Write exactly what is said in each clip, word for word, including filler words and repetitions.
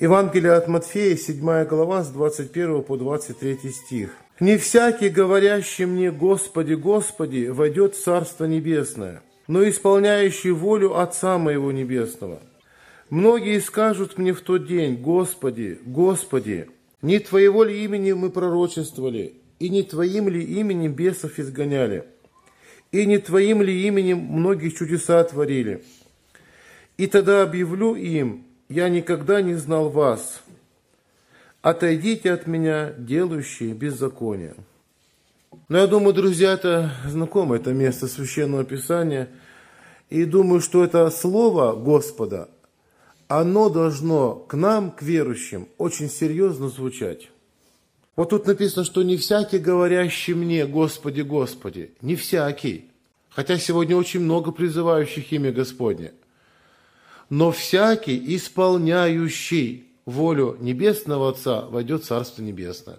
Евангелие от Матфея, седьмая глава, с двадцать первого по двадцать третий стих. «Не всякий, говорящий мне, Господи, Господи, войдет в Царство Небесное, но исполняющий волю Отца Моего Небесного. Многие скажут мне в тот день: Господи, Господи, не Твоего ли имени мы пророчествовали, и не Твоим ли именем бесов изгоняли, и не Твоим ли именем многие чудеса творили? И тогда объявлю им: я никогда не знал вас. Отойдите от меня, делающие беззаконие». Но я думаю, друзья, это знакомо, это место Священного Писания. И думаю, что это слово Господа, оно должно к нам, к верующим, очень серьезно звучать. Вот тут написано, что не всякий, говорящий мне: Господи, Господи, не всякий. Хотя сегодня очень много призывающих имя Господне. Но всякий, исполняющий волю Небесного Отца, войдет в Царство Небесное.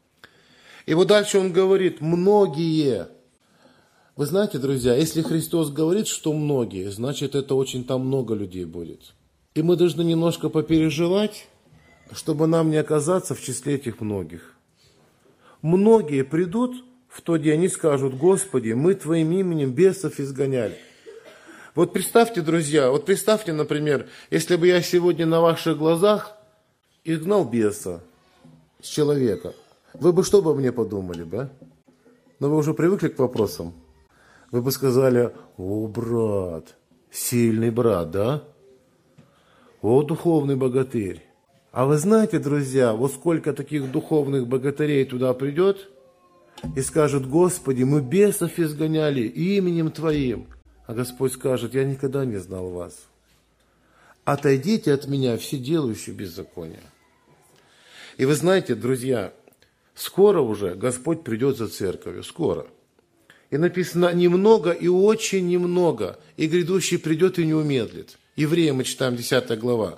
И вот дальше он говорит: многие. Вы знаете, друзья, если Христос говорит, что многие, значит, это очень там много людей будет. И мы должны немножко попереживать, чтобы нам не оказаться в числе этих многих. Многие придут в тот день и скажут: Господи, мы Твоим именем бесов изгоняли. Вот представьте, друзья, вот представьте, например, если бы я сегодня на ваших глазах изгнал беса с человека, вы бы что бы мне подумали бы? А? Но вы уже привыкли к вопросам. Вы бы сказали: о, брат, сильный брат, да? О, духовный богатырь. А вы знаете, друзья, вот сколько таких духовных богатырей туда придет и скажет: Господи, мы бесов изгоняли именем Твоим. А Господь скажет: я никогда не знал вас. Отойдите от меня, все делающие беззаконие. И вы знаете, друзья, скоро уже Господь придет за церковью, скоро. И написано: немного и очень немного, и грядущий придет и не умедлит. Евреям мы читаем десятая глава.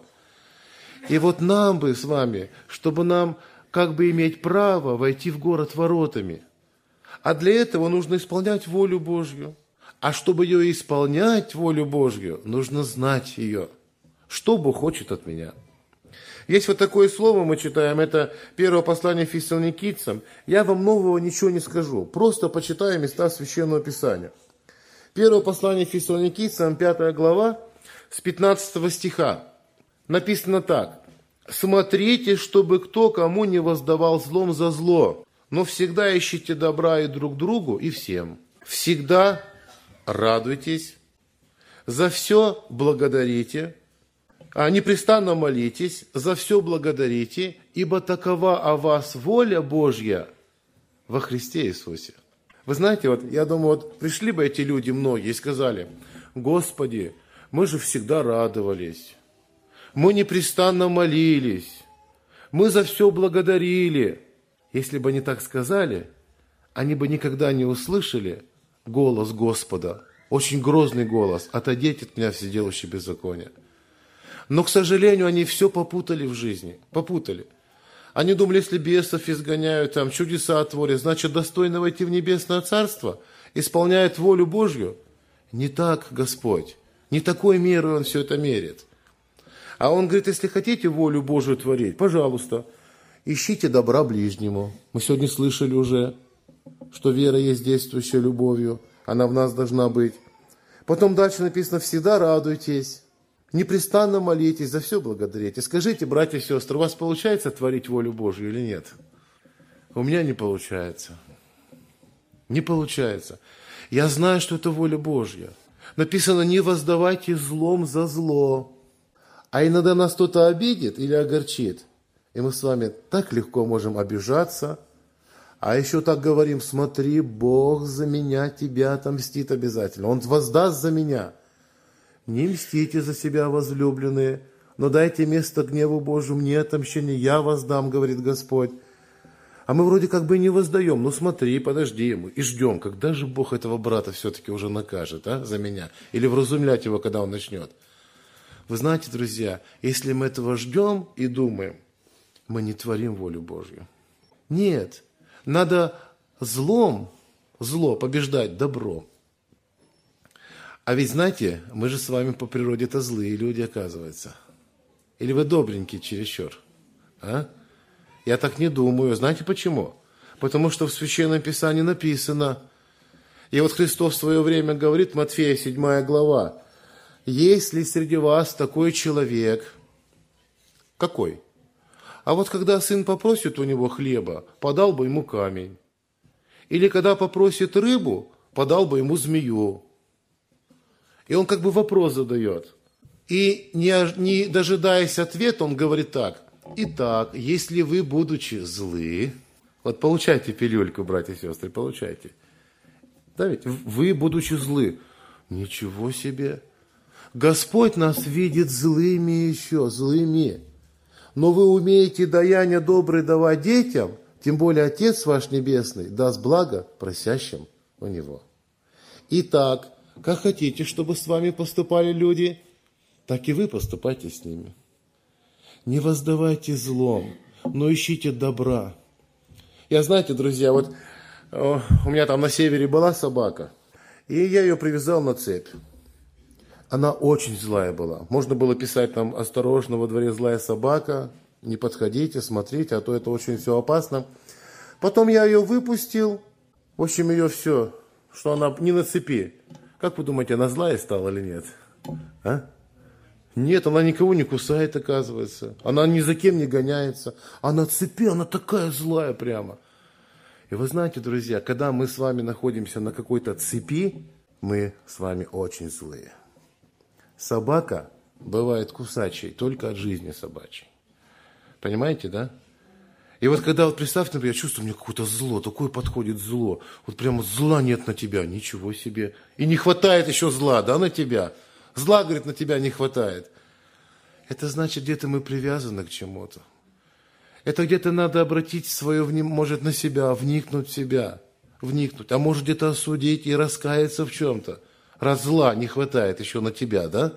И вот нам бы с вами, чтобы нам как бы иметь право войти в город воротами. А для этого нужно исполнять волю Божью. А чтобы ее исполнять, волю Божью, нужно знать ее. Что Бог хочет от меня? Есть вот такое слово мы читаем, это первое послание Фессалоникийцам. Я вам нового ничего не скажу, просто почитаю места Священного Писания. Первое послание Фессалоникийцам, пятая глава, с пятнадцатого стиха. Написано так: «Смотрите, чтобы кто кому не воздавал злом за зло, но всегда ищите добра и друг другу, и всем. Всегда радуйтесь, за все благодарите, а непрестанно молитесь, за все благодарите, ибо такова о вас воля Божья во Христе Иисусе». Вы знаете, вот я думаю, вот пришли бы эти люди многие и сказали: Господи, мы же всегда радовались, мы непрестанно молились, мы за все благодарили. Если бы они так сказали, они бы никогда не услышали голос Господа, очень грозный голос: отойдите от меня, все делающие беззаконие. Но, к сожалению, они все попутали в жизни, попутали. Они думали, если бесов изгоняют, там, чудеса творят, значит, достойно войти в небесное царство, исполняют волю Божью. Не так, Господь, не такой мерой Он все это мерит. А Он говорит: если хотите волю Божию творить, пожалуйста, ищите добра ближнему. Мы сегодня слышали уже, что вера есть действующая любовью, она в нас должна быть. Потом дальше написано: всегда радуйтесь, непрестанно молитесь, за все благодарите. Скажите, братья и сестры, у вас получается творить волю Божью или нет? У меня не получается. Не получается. Я знаю, что это воля Божья. Написано: не воздавайте злом за зло. А иногда нас кто-то обидит или огорчит, и мы с вами так легко можем обижаться, а еще так говорим: смотри, Бог за меня тебя отомстит обязательно, Он воздаст за меня. Не мстите за себя, возлюбленные, но дайте место гневу Божьему, мне отомщение, я воздам, говорит Господь. А мы вроде как бы не воздаем. Ну смотри, подожди ему. И ждем, когда же Бог этого брата все-таки уже накажет, а, за меня. Или вразумлять его, когда он начнет. Вы знаете, друзья, если мы этого ждем и думаем, мы не творим волю Божью. Нет, надо злом, зло побеждать добром. А ведь, знаете, мы же с вами по природе-то злые люди, оказывается. Или вы добренький чересчур? А? Я так не думаю. Знаете почему? Потому что в Священном Писании написано, и вот Христос в свое время говорит, Матфея седьмая глава, есть ли среди вас такой человек? Какой? А вот когда сын попросит у него хлеба, подал бы ему камень. Или когда попросит рыбу, подал бы ему змею. И он как бы вопрос задает. И не, не дожидаясь ответа, он говорит так. Итак, если вы, будучи злы, вот получайте пилюльку, братья и сестры, получайте. Да ведь вы, будучи злы, ничего себе. Господь нас видит злыми еще, злыми. Но вы умеете даяние доброе давать детям, тем более Отец ваш Небесный даст благо просящим у Него. Итак, как хотите, чтобы с вами поступали люди, так и вы поступайте с ними. Не воздавайте злом, но ищите добра. Я, знаете, друзья, вот у меня там на севере была собака, и я ее привязал на цепь. Она очень злая была. Можно было писать там: осторожно, во дворе злая собака, не подходите, смотрите, а то это очень все опасно. Потом я ее выпустил, в общем, ее все, что она не на цепи. Как вы думаете, она злая стала или нет? А? Нет, она никого не кусает, оказывается. Она ни за кем не гоняется. А на цепи она такая злая прямо. И вы знаете, друзья, когда мы с вами находимся на какой-то цепи, мы с вами очень злые. Собака бывает кусачей только от жизни собачьей. Понимаете, да? И вот когда, вот представьте, например, я чувствую, у меня какое-то зло, такое подходит зло. Вот прямо зла нет на тебя, ничего себе. И не хватает еще зла, да, на тебя. Зла, говорит, на тебя не хватает. Это значит, где-то мы привязаны к чему-то. Это где-то надо обратить свое внимание, может, на себя, вникнуть в себя, вникнуть. А может, где-то осудить и раскаяться в чем-то. Раз зла не хватает еще на тебя, да?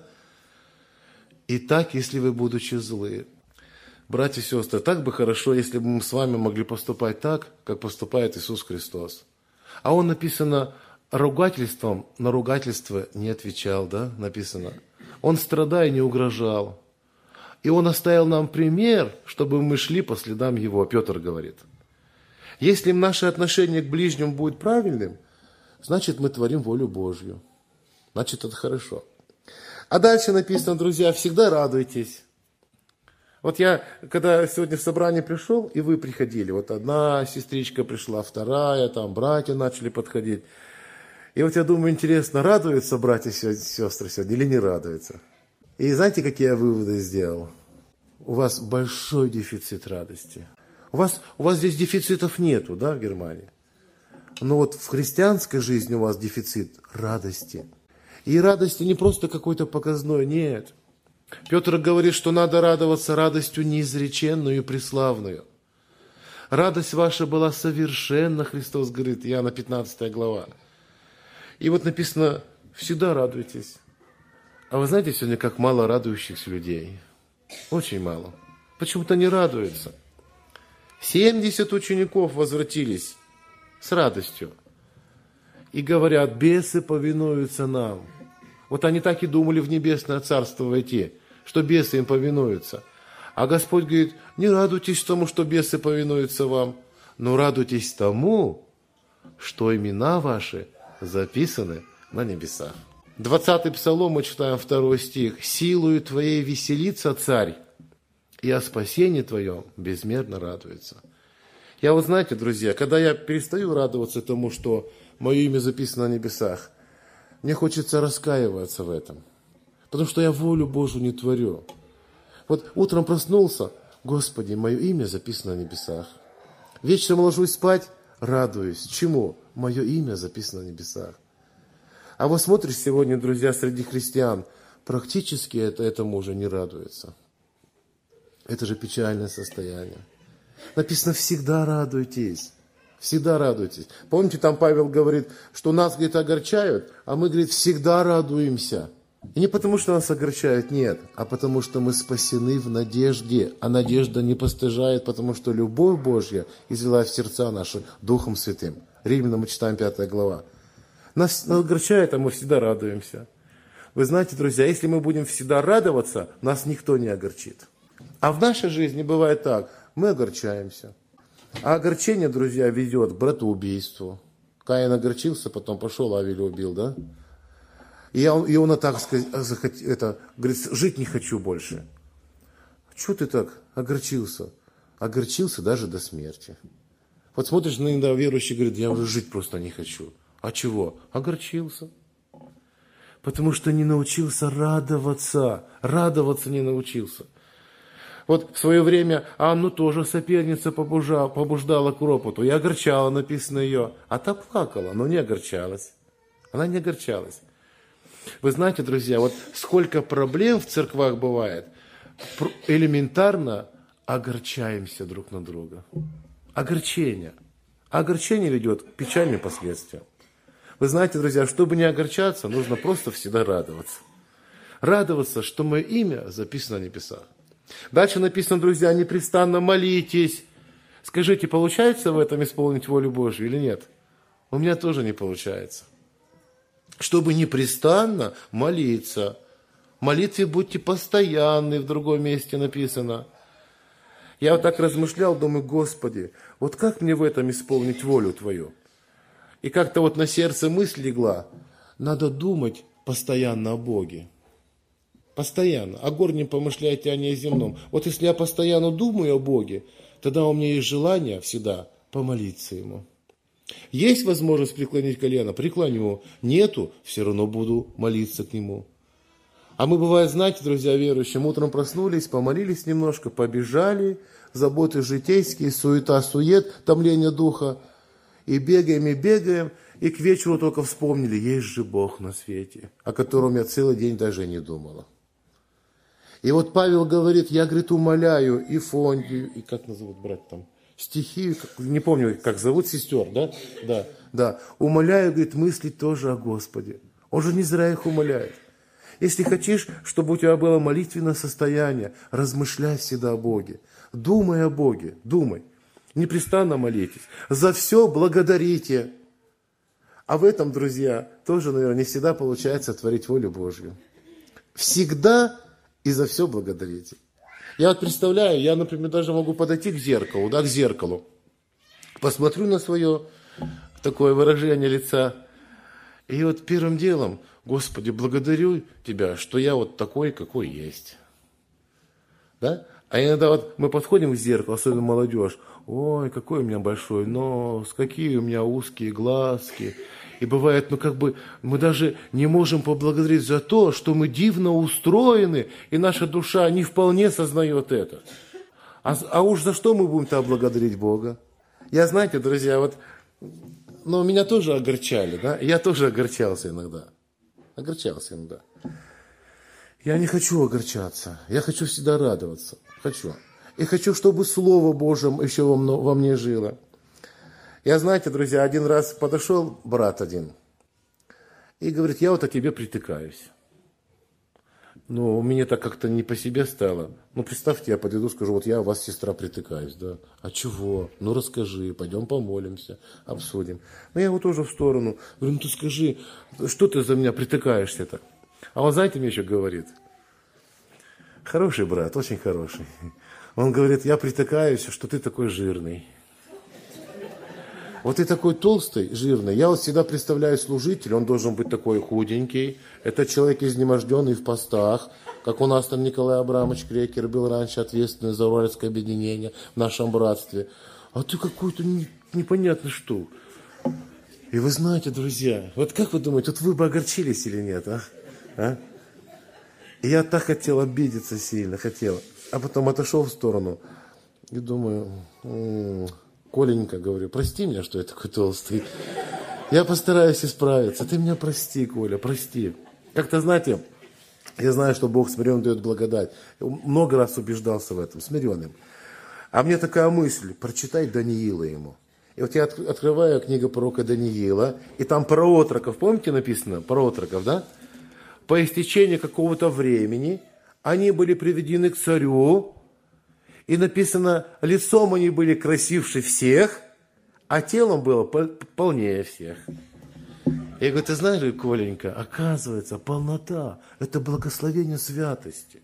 Итак, если вы, будучи злые, братья и сестры, так бы хорошо, если бы мы с вами могли поступать так, как поступает Иисус Христос. А Он, написано, ругательством на ругательство не отвечал, да, написано. Он, страдая, не угрожал. И Он оставил нам пример, чтобы мы шли по следам Его, Петр говорит. Если наше отношение к ближнему будет правильным, значит, мы творим волю Божью. Значит, это хорошо. А дальше написано, друзья, всегда радуйтесь. Вот я, когда сегодня в собрание пришел, и вы приходили, вот одна сестричка пришла, вторая, там братья начали подходить. И вот я думаю, интересно, радуются братья и сестры сегодня или не радуются? И знаете, какие я выводы сделал? У вас большой дефицит радости. У вас, у вас здесь дефицитов нету, да, в Германии? Но вот в христианской жизни у вас дефицит радости. И радости не просто какой-то показной, нет. Петр говорит, что надо радоваться радостью неизреченную и преславную. Радость ваша была совершенна, Христос говорит, Иоанна пятнадцатая глава. И вот написано, всегда радуйтесь. А вы знаете сегодня, как мало радующихся людей? Очень мало. Почему-то не радуются. семьдесят учеников возвратились с радостью. И говорят, бесы повинуются нам. Вот они так и думали в небесное царство войти, что бесы им повинуются. А Господь говорит, не радуйтесь тому, что бесы повинуются вам, но радуйтесь тому, что имена ваши записаны на небесах. двадцатый псалом, мы читаем второй стих. «Силою твоей веселится царь, и о спасении твоем безмерно радуется». Я вот знаете, друзья, когда я перестаю радоваться тому, что мое имя записано на небесах, мне хочется раскаиваться в этом, потому что я волю Божию не творю. Вот утром проснулся, Господи, мое имя записано на небесах. Вечером ложусь спать, радуюсь. Чему? Мое имя записано на небесах. А вот смотришь сегодня, друзья, среди христиан, практически это, этому уже не радуется. Это же печальное состояние. Написано, всегда радуйтесь. Всегда радуйтесь. Помните, там Павел говорит, что нас, говорит, огорчают, а мы, говорит, всегда радуемся. И не потому, что нас огорчают, нет, а потому, что мы спасены в надежде. А надежда не постыжает, потому что любовь Божья излилась в сердца наши Духом Святым. Римлянам мы читаем пятая глава. Нас огорчает, а мы всегда радуемся. Вы знаете, друзья, если мы будем всегда радоваться, нас никто не огорчит. А в нашей жизни бывает так, мы огорчаемся. А огорчение, друзья, ведет к братоубийству. Каин огорчился, потом пошел, Авеля убил, да? И он, и он так сказать, это, говорит, жить не хочу больше. Чего ты так огорчился? Огорчился даже до смерти. Вот смотришь на иногда верующий, говорит, я уже жить просто не хочу. А чего? Огорчился. Потому что не научился радоваться. Радоваться не научился. Вот в свое время Анну тоже соперница побуждала, побуждала к ропоту. И огорчала, написано ее. А та плакала, но не огорчалась. Она не огорчалась. Вы знаете, друзья, вот сколько проблем в церквах бывает. Элементарно огорчаемся друг на друга. Огорчение. Огорчение ведет к печальным последствиям. Вы знаете, друзья, чтобы не огорчаться, нужно просто всегда радоваться. Радоваться, что мое имя записано на небесах. Дальше написано, друзья, непрестанно молитесь. Скажите, получается в этом исполнить волю Божью или нет? У меня тоже не получается. Чтобы непрестанно молиться. В молитве будьте постоянны, в другом месте написано. Я вот так размышлял, думаю, Господи, вот как мне в этом исполнить волю Твою? И как-то вот на сердце мысль легла, надо думать постоянно о Боге. Постоянно. О горнем помышляйте, а не о земном. Вот если я постоянно думаю о Боге, тогда у меня есть желание всегда помолиться Ему. Есть возможность преклонить колено? Преклоню. Нету? Все равно буду молиться к Нему. А мы, бывает, знаете, друзья верующие, утром проснулись, помолились немножко, побежали, заботы житейские, суета-сует, томление духа. И бегаем, и бегаем, и к вечеру только вспомнили, есть же Бог на свете, о котором я целый день даже не думала. И вот Павел говорит, я, говорит, умоляю и Фондию, и как назовут брать там, стихию, не помню, как зовут сестер, да? Да, да. Умоляю, говорит, мыслить тоже о Господе. Он же не зря их умоляет. Если хочешь, чтобы у тебя было молитвенное состояние, размышляй всегда о Боге. Думай о Боге, думай. Непрестанно молитесь. За все благодарите. А в этом, друзья, тоже, наверное, не всегда получается творить волю Божью. Всегда и за все благодарите. Я вот представляю, я, например, даже могу подойти к зеркалу, да, к зеркалу. Посмотрю на свое такое выражение лица. И вот первым делом, Господи, благодарю Тебя, что я вот такой, какой есть. Да? А иногда вот мы подходим к зеркалу, особенно молодежь. Ой, какой у меня большой нос, какие у меня узкие глазки. И бывает, ну как бы мы даже не можем поблагодарить за то, что мы дивно устроены, и наша душа не вполне сознает это. А, а уж за что мы будем-то благодарить Бога? Я, знаете, друзья, вот, ну, меня тоже огорчали, да? Я тоже огорчался иногда. Огорчался иногда. Я не хочу огорчаться. Я хочу всегда радоваться. Хочу. И хочу, чтобы Слово Божье еще во мне жило. Я, знаете, друзья, один раз подошел брат один и говорит, я вот о тебе притыкаюсь. Ну, мне так как-то не по себе стало. Ну, представьте, я подойду, скажу, вот я у вас, сестра, притыкаюсь, да. А чего? Ну, расскажи, пойдем помолимся, обсудим. Ну, я его тоже в сторону. Говорю, ну, ты скажи, что ты за меня притыкаешься-то? А он, знаете, мне еще говорит, хороший брат, очень хороший. Он говорит, я притыкаюсь, что ты такой жирный. Вот ты такой толстый, жирный. Я вот всегда представляю служителя, он должен быть такой худенький. Это человек изнеможденный в постах, как у нас там Николай Абрамович Крекер был раньше ответственный за Уральское объединение в нашем братстве. А ты какой-то не, непонятно что. И вы знаете, друзья, вот как вы думаете, вот вы бы огорчились или нет, а? а? И я так хотел обидеться сильно, хотел. А потом отошел в сторону и думаю... М-м, Коленька, говорю, прости меня, что я такой толстый. Я постараюсь исправиться. Ты меня прости, Коля, прости. Как-то, знаете, я знаю, что Бог смирен дает благодать. Много раз убеждался в этом, смиренным. А мне такая мысль, прочитай Даниила ему. И вот я открываю книгу пророка Даниила, и там про отроков, помните написано, про отроков, да? По истечении какого-то времени они были приведены к царю, и написано, лицом они были красивше всех, а телом было полнее всех. Я говорю, ты знаешь, говорю, Коленька, оказывается, полнота – это благословение святости.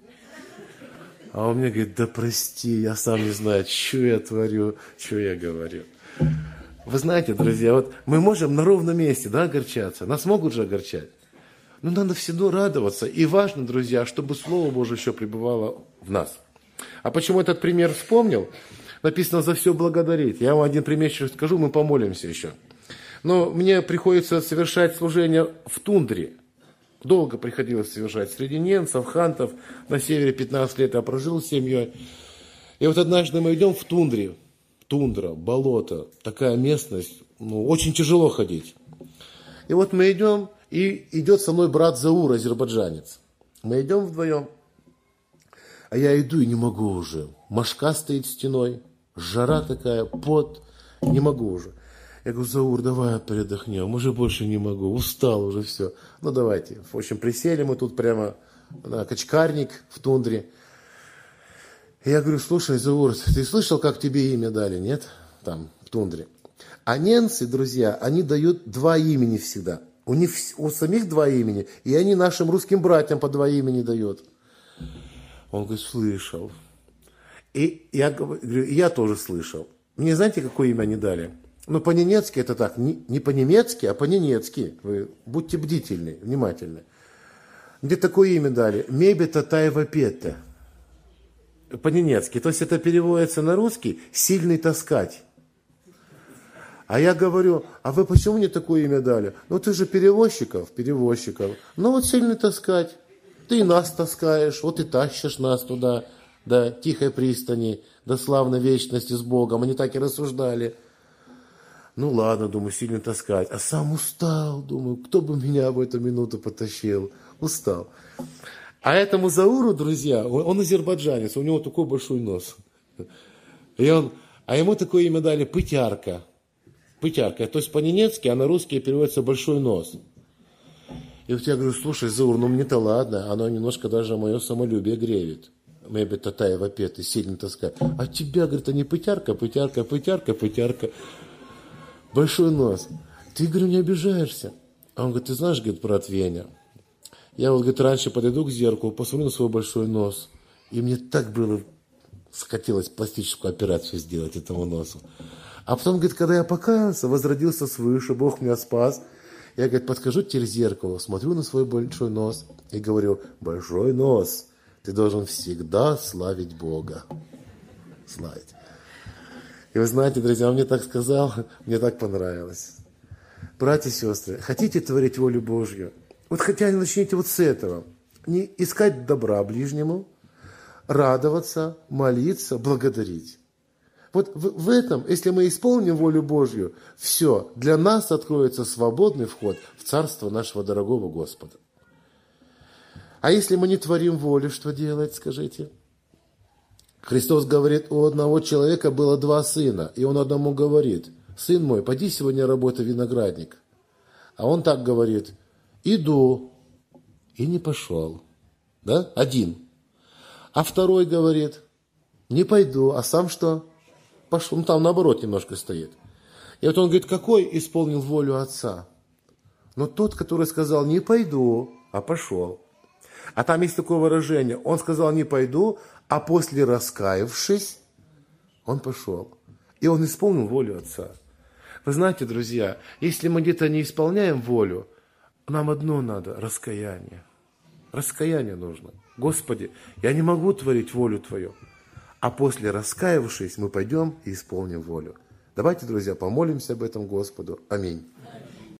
А он мне говорит, да прости, я сам не знаю, что я творю, что я говорю. Вы знаете, друзья, вот мы можем на ровном месте, да, огорчаться, нас могут же огорчать. Но надо всегда радоваться. И важно, друзья, чтобы Слово Божие еще пребывало в нас. А почему этот пример вспомнил? Написано «за все благодарить». Я вам один пример еще скажу, мы помолимся еще. Но мне приходится совершать служение в тундре. Долго приходилось совершать среди немцев, хантов. На севере пятнадцать лет я прожил с семьей. И вот однажды мы идем в тундре. Тундра, болото, такая местность, ну, очень тяжело ходить. И вот мы идем, и идет со мной брат Заур, азербайджанец. Мы идем вдвоем, а я иду и не могу уже. Мошка стоит стеной, жара такая, пот, не могу уже. Я говорю, Заур, давай передохнем, уже больше не могу, устал уже все. Ну давайте. В общем, присели мы тут прямо на качкарник в тундре. Я говорю, слушай, Заур, ты слышал, как тебе имя дали, нет? Там, в тундре. А немцы, друзья, они дают два имени всегда. У них у самих два имени, и они нашим русским братьям по два имени дают. Он говорит, слышал. И я говорю, я тоже слышал. Мне знаете, какое имя они дали? Ну, по-ненецки это так, не, не по-немецки, а по-ненецки. Вы будьте бдительны, внимательны. Мне такое имя дали. Мебе Татаева Петте. По-ненецки. То есть это переводится на русский «сильный таскать». А я говорю, а вы почему мне такое имя дали? Ну ты же перевозчиков, перевозчиков. Ну вот сильный таскать. Ты и нас таскаешь, вот и тащишь нас туда, до тихой пристани, до славной вечности с Богом. Они так и рассуждали. Ну ладно, думаю, сильно таскать. А сам устал, думаю, кто бы меня в эту минуту потащил. Устал. А этому Зауру, друзья, он, он азербайджанец, у него такой большой нос. И он, а ему такое имя дали Пытярка. Пытярка. То есть по-ненецки, а на русский переводится большой нос. И вот я говорю, слушай, Заур, ну мне-то ладно, оно немножко даже мое самолюбие греет. Мэбе Татаева Петте, сильно таскает. А тебя, говорит, а не Пытярка, Пытярка, Пытярка, Пытярка. Большой нос. Ты, говорю, не обижаешься? А он говорит, ты знаешь, говорит, брат Веня, я вот, говорит, раньше подойду к зеркалу, посмотрю на свой большой нос, и мне так было, хотелось пластическую операцию сделать этому носу. А потом, говорит, когда я покаялся, возродился свыше, Бог меня спас, я, говорит, подхожу теперь к зеркалу, смотрю на свой большой нос и говорю, большой нос, ты должен всегда славить Бога. Славить. И вы знаете, друзья, он мне так сказал, мне так понравилось. Братья и сестры, хотите творить волю Божью? Вот хотя начните вот с этого. Не искать добра ближнему, радоваться, молиться, благодарить. Вот в, в этом, если мы исполним волю Божью, все, для нас откроется свободный вход в царство нашего дорогого Господа. А если мы не творим волю, что делать, скажите? Христос говорит, у одного человека было два сына, и он одному говорит, сын мой, поди сегодня работай виноградник. А он так говорит, иду, и не пошел. Да? Один. А второй говорит, не пойду, а сам что? Пошел. Ну, там наоборот немножко стоит. И вот он говорит, какой исполнил волю отца? Но тот, который сказал, не пойду, а пошел. А там есть такое выражение, он сказал, не пойду, а после раскаявшись, он пошел. И он исполнил волю отца. Вы знаете, друзья, если мы где-то не исполняем волю, нам одно надо – раскаяние. Раскаяние нужно. Господи, я не могу творить волю Твою. А после раскаявшись, мы пойдем и исполним волю. Давайте, друзья, помолимся об этом Господу. Аминь.